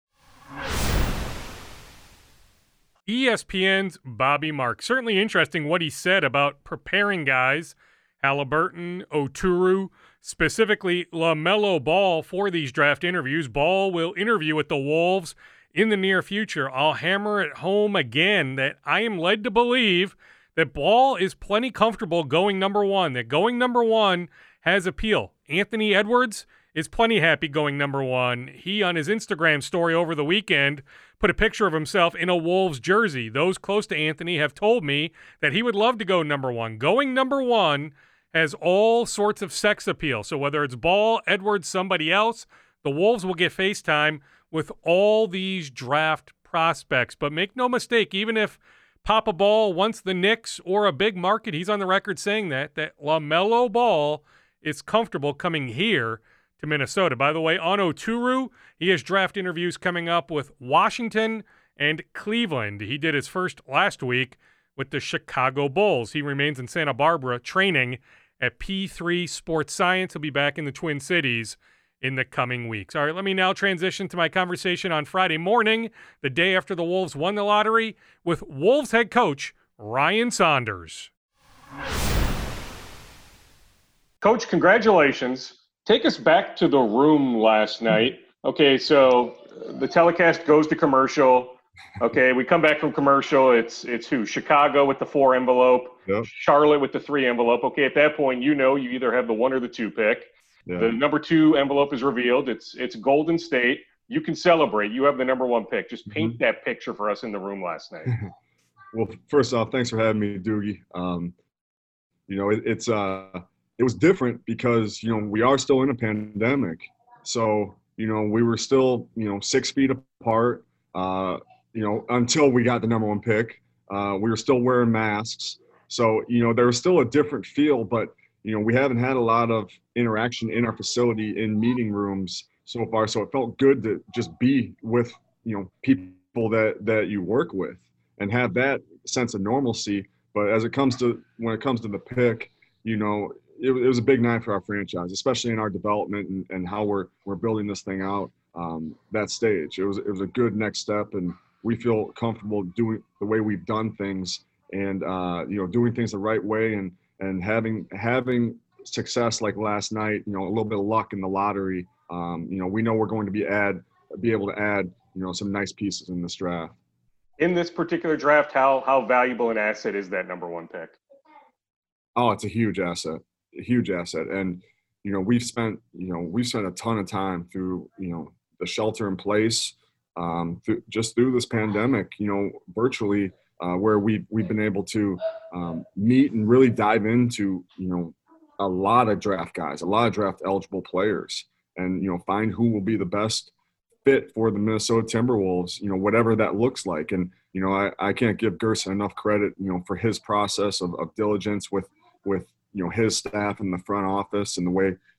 E S P N's Bobby Marks. Certainly interesting what he said about preparing guys, Halliburton, Oturu, specifically LaMelo Ball, for these draft interviews. Ball will interview with the Wolves in the near future. I'll hammer it home again that I am led to believe that Ball is plenty comfortable going number one, that going number one has appeal. Anthony Edwards is plenty happy going number one. He, on his Instagram story over the weekend, put a picture of himself in a Wolves jersey. Those close to Anthony have told me that he would love to go number one. Going number one has all sorts of sex appeal. So whether it's Ball, Edwards, somebody else, the Wolves will get FaceTime with all these draft prospects. But make no mistake, even if Papa Ball wants the Knicks or a big market, he's on the record saying that, that LaMelo Ball is comfortable coming here to Minnesota. By the way, on Oturu, he has draft interviews coming up with Washington and Cleveland. He did his first last week with the Chicago Bulls. He remains in Santa Barbara training at P three Sports Science. He'll be back in the Twin Cities in the coming weeks. All right, let me now transition to my conversation on Friday morning, the day after the Wolves won the lottery, with Wolves head coach Ryan Saunders. Coach, congratulations. Take us back to the room last night. Okay, so the telecast goes to commercial. Okay, we come back from commercial. It's it's who? Chicago with the four envelope, Yep. Charlotte with the three envelope. Okay, at that point, you know you either have the one or the two pick. Yeah. The number two envelope is revealed. It's it's Golden State. You can celebrate. You have the number one pick. Just paint Mm-hmm. that picture for us in the room last night. Well, first off, thanks for having me, Doogie. Um, you know, it, it's uh, it was different because you know we are still in a pandemic, so you know we were still you know six feet apart. Uh, you know, until we got the number one pick, uh, we were still wearing masks. So you know there was still a different feel, but you know we haven't had a lot of interaction in our facility in meeting rooms so far. So it felt good to just be with you know people that that you work with and have that sense of normalcy. But as it comes to when it comes to the pick, you know, it, it was a big night for our franchise, especially in our development and, and how we're we're building this thing out. Um, that stage, it was it was a good next step, and we feel comfortable doing the way we've done things, and uh, you know, doing things the right way, and and having having success like last night. You know, a little bit of luck in the lottery. Um, you know, we know we're going to be add be able to add you know some nice pieces in this draft. In this particular draft, how how valuable an asset is that number one pick? Oh, it's a huge asset, a huge asset. And, you know, we've spent, you know, we've spent a ton of time through, you know, the shelter in place, um, through, just through this pandemic, you know, virtually, uh, where we, we've been able to um, meet and really dive into, you know, a lot of draft guys, a lot of draft eligible players, and, you know, find who will be the best fit for the Minnesota Timberwolves, you know, whatever that looks like. And, you know, I, I can't give Gerson enough credit, you know, for his process of, of diligence with, with, you know, his staff in the front office and the way,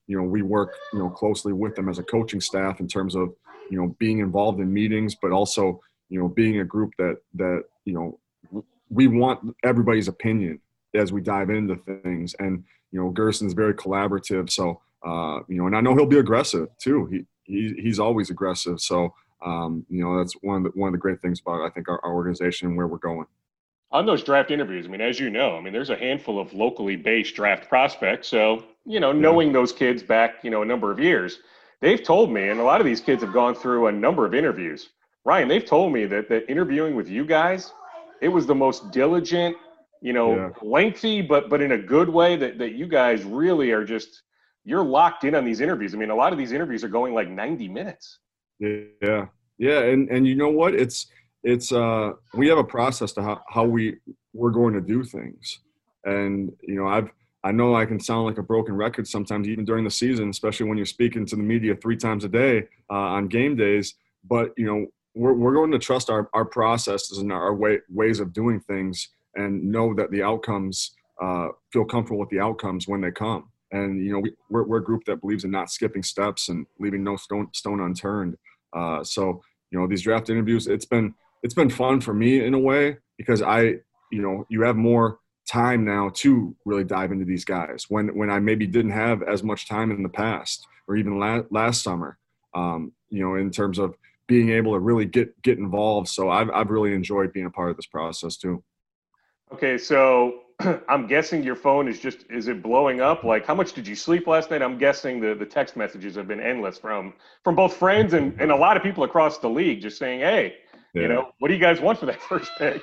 you know, we work, you know, closely with them as a coaching staff in terms of, you know, being involved in meetings, but also, you know, being a group that, that, you know, we want everybody's opinion as we dive into things. And, you know, Gerson's very collaborative. So, uh, you know, and I know he'll be aggressive too. He, he he's always aggressive. So, um, you know, that's one of the, one of the great things about, I think, our, our organization and where we're going. On those draft interviews, I mean, as you know, I mean, there's a handful of locally based draft prospects. So, you know, knowing yeah. those kids back, you know, a number of years, they've told me, and a lot of these kids have gone through a number of interviews. Ryan, they've told me that, that interviewing with you guys, it was the most diligent, you know, yeah. lengthy, but but in a good way, that, that you guys really are just, you're locked in on these interviews. I mean, a lot of these interviews are going like ninety minutes. Yeah. Yeah. And, and you know what? It's, it's, uh, we have a process to how, how we, we're going to do things. And, you know, I've, I know I can sound like a broken record sometimes, even during the season, especially when you're speaking to the media three times a day uh, on game days. But, you know, we're, we're going to trust our, our processes and our way, ways of doing things and know that the outcomes, uh, feel comfortable with the outcomes when they come. And, you know, we, we're, we're a group that believes in not skipping steps and leaving no stone, stone unturned. Uh, so, you know, these draft interviews, it's been, it's been fun for me in a way because I, you know, you have more time now to really dive into these guys when, when I maybe didn't have as much time in the past or even la- last summer, um, you know, in terms of being able to really get, get involved. So I've, I've really enjoyed being a part of this process too. Okay. So I'm guessing your phone is just, is it blowing up? Like, how much did you sleep last night? I'm guessing the, the text messages have been endless from, from both friends and, and a lot of people across the league just saying, hey, yeah. you know, what do you guys want for that first pick?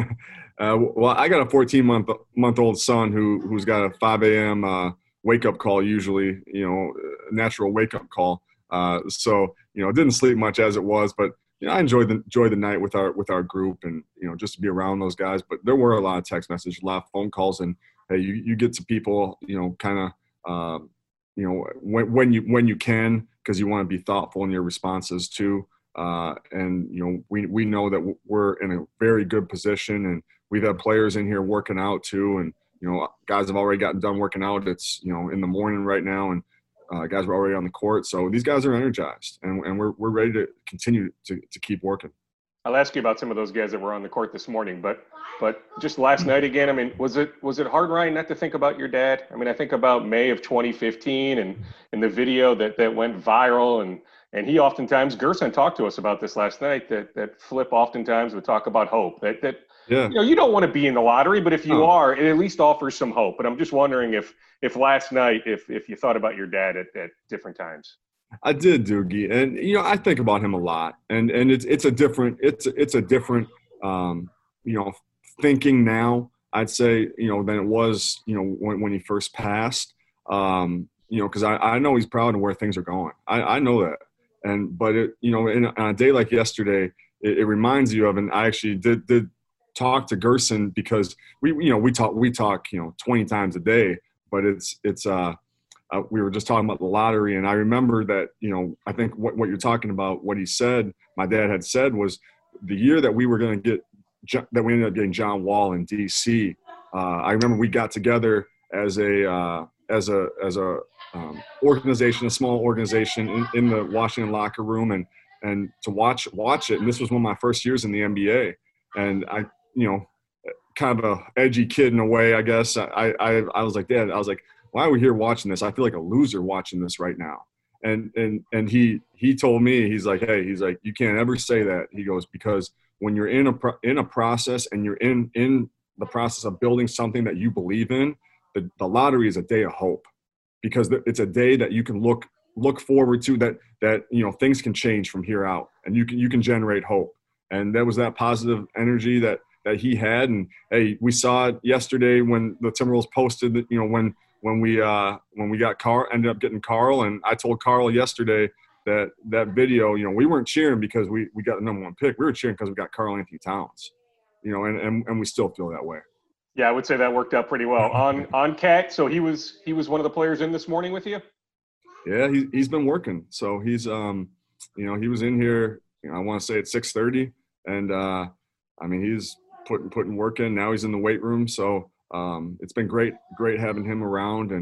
uh, well, I got a fourteen month month old son who, who's got a five a.m. Uh, wake up call, usually, you know, natural wake up call. Uh, so, you know, didn't sleep much as it was, but you know, I enjoyed the, enjoyed the night with our, with our group and, you know, just to be around those guys. But there were a lot of text messages, a lot of phone calls, and hey, you, you get to people, you know, kind of, uh, you know, when, when you, when you can, because you want to be thoughtful in your responses too. Uh, and, you know, we, we know that we're in a very good position, and we've had players in here working out too. And, you know, guys have already gotten done working out. It's, you know, in the morning right now, and uh, guys are already on the court. So these guys are energized, and, and we're, we're ready to continue to, to keep working. I'll ask you about some of those guys that were on the court this morning, but, but just last night again, I mean, was it, was it hard, Ryan, not to think about your dad? I mean, I think about May of twenty fifteen and, and the video that, that went viral, and, and he oftentimes, Gerson talked to us about this last night, that, that Flip oftentimes would talk about hope, that, that, yeah. you know, you don't want to be in the lottery, but if you oh. are, it at least offers some hope. But I'm just wondering if, if last night, if, if you thought about your dad at, at different times. I did, Doogie, and you know, I think about him a lot, and and it's it's a different it's it's a different um, you know, thinking now, I'd say, you know, than it was, you know, when when he first passed, um, you know, because I, I know he's proud of where things are going. I, I know that, and but it, you know, in, on a day like yesterday, it, it reminds you of, and I actually did did talk to Gerson because we you know we talk we talk you know twenty times a day, but it's it's uh. Uh, we were just talking about the lottery, and I remember that, you know, I think what, what you're talking about, what he said, my dad had said, was the year that we were going to get, that we ended up getting John Wall in D C. Uh, I remember we got together as a, uh, as a, as a um, organization, a small organization in, in the Washington locker room, and, and to watch, watch it. And this was one of my first years in the N B A. And I, you know, kind of a edgy kid in a way, I guess. I, I, I was like, Dad, I was like, why are we here watching this? I feel like a loser watching this right now. And and and he he told me, he's like, hey, he's like, you can't ever say that. He goes, because when you're in a pro- in a process and you're in in the process of building something that you believe in, the, the lottery is a day of hope, because it's a day that you can look look forward to, that that you know things can change from here out, and you can you can generate hope. And that was that positive energy that that he had. And hey, we saw it yesterday when the Timberwolves posted that, you know, when when we uh, when we got Carl, ended up getting Carl. And I told Carl yesterday that that video, you know, we weren't cheering because we, we got the number one pick. We were cheering because we got Karl Anthony Towns, you know, and, and, and we still feel that way. Yeah, I would say that worked out pretty well. On on Cat, so he was he was one of the players in this morning with you? Yeah, he, he's been working. So he's, um, you know, he was in here, you know, I want to say at six thirty. And, uh, I mean, he's putting putting work in. Now he's in the weight room. So, Um, it's been great, great having him around, and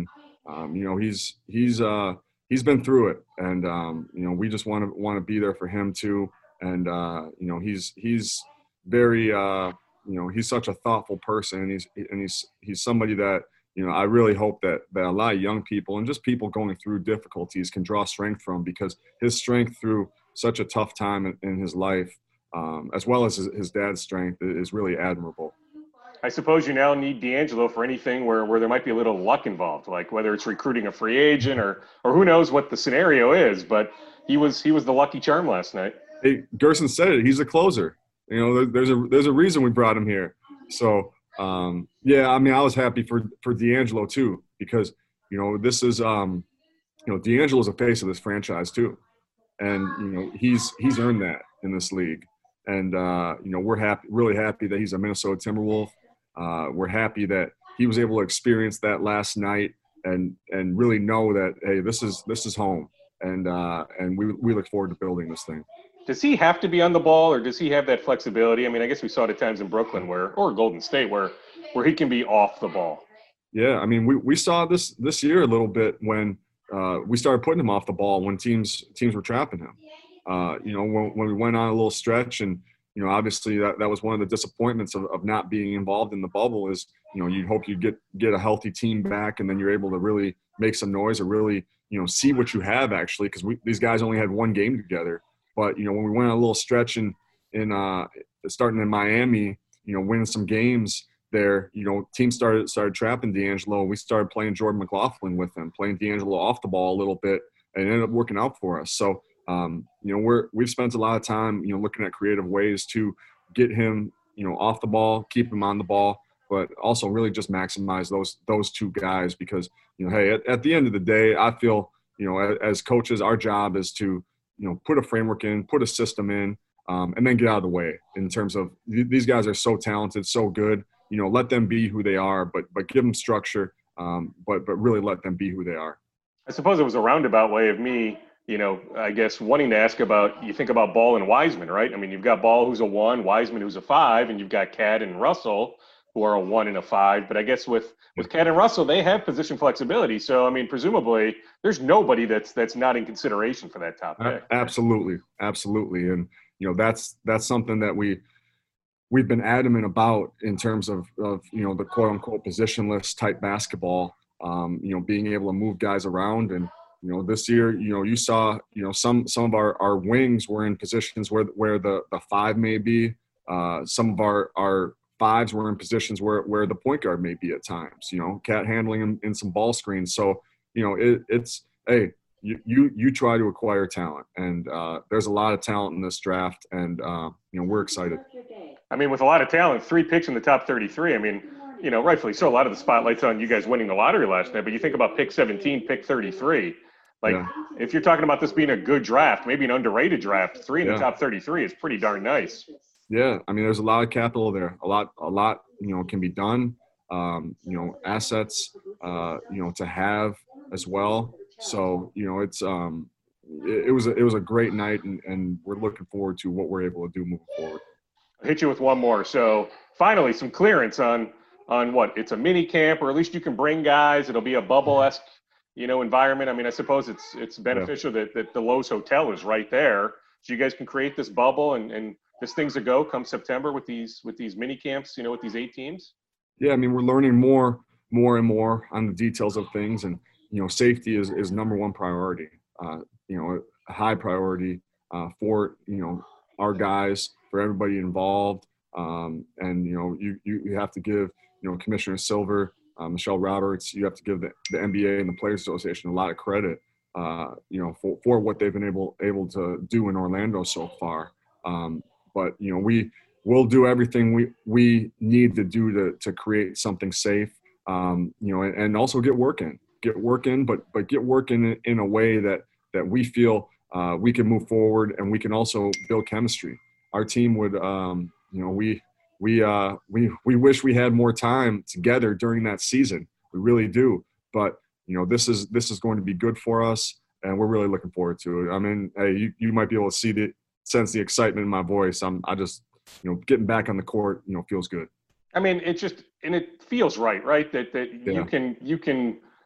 um, you know, he's he's uh, he's been through it, and um, you know, we just want to want to be there for him too. And uh, you know, he's he's very uh, you know, he's such a thoughtful person, and he's and he's he's somebody that, you know, I really hope that that a lot of young people and just people going through difficulties can draw strength from, because his strength through such a tough time in, in his life, um, as well as his, his dad's strength, is really admirable. I suppose you now need DeAngelo for anything where, where there might be a little luck involved, like whether it's recruiting a free agent or or who knows what the scenario is. But he was he was the lucky charm last night. Hey, Gerson said it. He's a closer. You know, there, there's a there's a reason we brought him here. So um, yeah, I mean, I was happy for for DeAngelo too, because you know this is um, you know DeAngelo is the face of this franchise too, and you know he's he's earned that in this league, and uh, you know we're happy, really happy that he's a Minnesota Timberwolf. Uh, we're happy that he was able to experience that last night and and really know that, hey, this is this is home, and uh, and we we look forward to building this thing. Does he have to be on the ball, or does he have that flexibility? I mean, I guess we saw it at times in Brooklyn where, or Golden State, where where he can be off the ball. Yeah, I mean, we, we saw this this year a little bit when uh, we started putting him off the ball when teams teams were trapping him. Uh, you know, when when we went on a little stretch, and you know, obviously that, that was one of the disappointments of, of not being involved in the bubble is, you know, you hope you get get a healthy team back, and then you're able to really make some noise or really, you know, see what you have actually, because these guys only had one game together. But, you know, when we went on a little stretch in, in uh, starting in Miami, you know, winning some games there, you know, teams started started trapping DeAngelo. We started playing Jordan McLaughlin with him, playing DeAngelo off the ball a little bit, and it ended up working out for us. So, um, you know, we're, we've spent a lot of time, you know, looking at creative ways to get him, you know, off the ball, keep him on the ball, but also really just maximize those those two guys because, you know, hey, at, at the end of the day, I feel, you know, as, as coaches, our job is to, you know, put a framework in, put a system in, um, and then get out of the way in terms of th- these guys are so talented, so good, you know, let them be who they are, but but give them structure, um, but but really let them be who they are. I suppose it was a roundabout way of me, you know, I guess wanting to ask about, you think about Ball and Wiseman, right? I mean, you've got Ball who's a one, Wiseman who's a five, and you've got Cat and Russell who are a one and a five. But I guess with with Cat and Russell, they have position flexibility. So, I mean, presumably there's nobody that's that's not in consideration for that top pick. Absolutely. Absolutely. And, you know, that's that's something that we we've been adamant about in terms of, of you know, the quote unquote positionless type basketball, um, you know, being able to move guys around. And, you know, this year, you know, you saw, you know, some some of our, our wings were in positions where where the, the five may be. Uh, some of our, our fives were in positions where, where the point guard may be at times, you know, Cat handling him in some ball screens. So, you know, it, it's, hey, you, you, you try to acquire talent, and uh, there's a lot of talent in this draft, and, uh, you know, we're excited. I mean, with a lot of talent, three picks in the top thirty-three, I mean, you know, rightfully so, a lot of the spotlight's on you guys winning the lottery last night, but you think about pick seventeen, pick thirty-three, like yeah. If you're talking about this being a good draft, maybe an underrated draft, three in yeah. the top thirty-three is pretty darn nice. Yeah, I mean, there's a lot of capital there. A lot, a lot, you know, can be done. Um, you know, assets, uh, you know, to have as well. So, you know, it's um, it, it was a, it was a great night, and, and we're looking forward to what we're able to do moving forward. I'll hit you with one more. So, finally, some clearance on on what it's a mini camp, or at least you can bring guys. It'll be a bubble-esque, you know, environment. I mean, I suppose it's it's beneficial yeah. that that the Lowe's Hotel is right there, so you guys can create this bubble and and. There's things to go come September with these with these mini camps, you know, with these eight teams. Yeah, I mean, we're learning more, more and more on the details of things, and you know, safety is, is number one priority. Uh, you know, a high priority uh, for you know our guys, for everybody involved, um, and you know, you, you you have to give you know Commissioner Silver, uh, Michelle Roberts, you have to give the, the N B A and the Players Association a lot of credit, uh, you know, for for what they've been able able to do in Orlando so far. Um, But, you know, we will do everything we, we need to do to, to create something safe, um, you know, and, and also get work in, get work in, but, but get work in, in a way that, that we feel uh, we can move forward, and we can also build chemistry. Our team would, um, you know, we, we, uh, we, we wish we had more time together during that season. We really do. But, you know, this is, this is going to be good for us, and we're really looking forward to it. I mean, hey, you, you might be able to see the, sense the excitement in my voice. I'm, I just, you know, getting back on the court, you know, feels good. I mean, it just, and it feels right, right? That, that yeah. you can, you can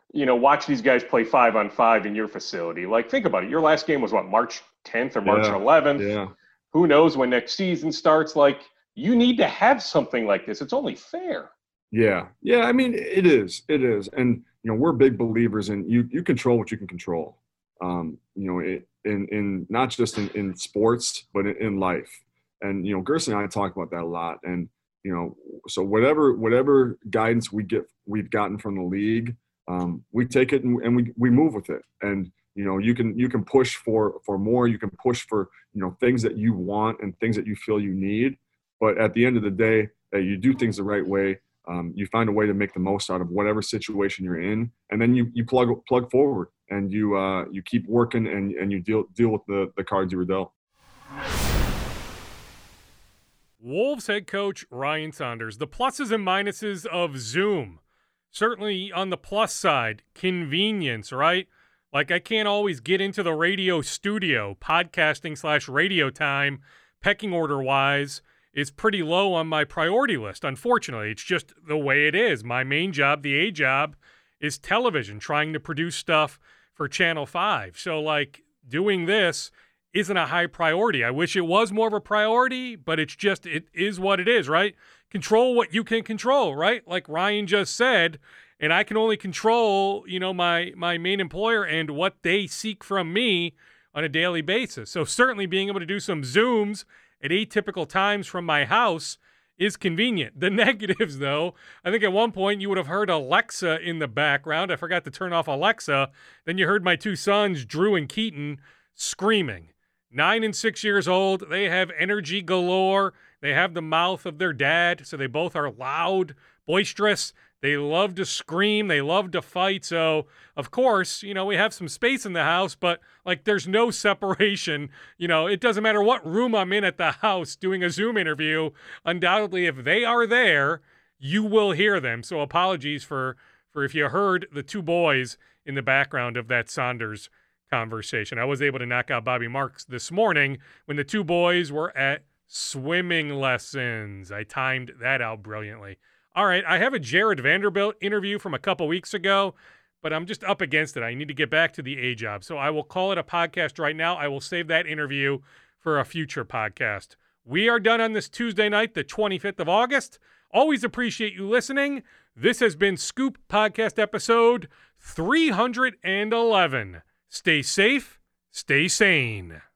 you know, watch these guys play five on five in your facility. Like, think about it. Your last game was what, March tenth or March yeah, eleventh? Yeah. Who knows when next season starts? Like, you need to have something like this. It's only fair. Yeah. Yeah. I mean, it is. It is. And, you know, we're big believers in you, you control what you can control. Um, you know, it, in, in not just in, in sports, but in, in life. And, you know, Gerson and I talk about that a lot. And, you know, so whatever, whatever guidance we get, we've gotten from the league, um, we take it and, and we, we move with it. And, you know, you can, you can push for, for more, you can push for, you know, things that you want and things that you feel you need. But at the end of the day, uh, you do things the right way. Um, you find a way to make the most out of whatever situation you're in, and then you, you plug plug forward and you uh, you keep working and, and you deal deal with the, the cards you were dealt. Wolves head coach Ryan Saunders. The pluses and minuses of Zoom. Certainly on the plus side, convenience, right? Like I can't always get into the radio studio, podcasting slash radio time, pecking order wise. Is pretty low on my priority list. Unfortunately, it's just the way it is. My main job, the A job, is television, trying to produce stuff for Channel five. So, like, doing this isn't a high priority. I wish it was more of a priority, but it's just, it is what it is, right? Control what you can control, right? Like Ryan just said, and I can only control, you know, my, my main employer and what they seek from me on a daily basis. So certainly being able to do some Zooms at atypical times from my house is convenient. The negatives, though, I think at one point you would have heard Alexa in the background. I forgot to turn off Alexa. Then you heard my two sons, Drew and Keaton, screaming. Nine and six years old. They have energy galore. They have the mouth of their dad, so they both are loud, boisterous. They love to scream. They love to fight. So, of course, you know, we have some space in the house, but, like, there's no separation. You know, it doesn't matter what room I'm in at the house doing a Zoom interview. Undoubtedly, if they are there, you will hear them. So apologies for, for if you heard the two boys in the background of that Saunders conversation. I was able to knock out Bobby Marks this morning when the two boys were at swimming lessons. I timed that out brilliantly. All right, I have a Jared Vanderbilt interview from a couple weeks ago, but I'm just up against it. I need to get back to the A job. So I will call it a podcast right now. I will save that interview for a future podcast. We are done on this Tuesday night, the twenty-fifth of August. Always appreciate you listening. This has been Scoop Podcast episode three hundred eleven. Stay safe, stay sane.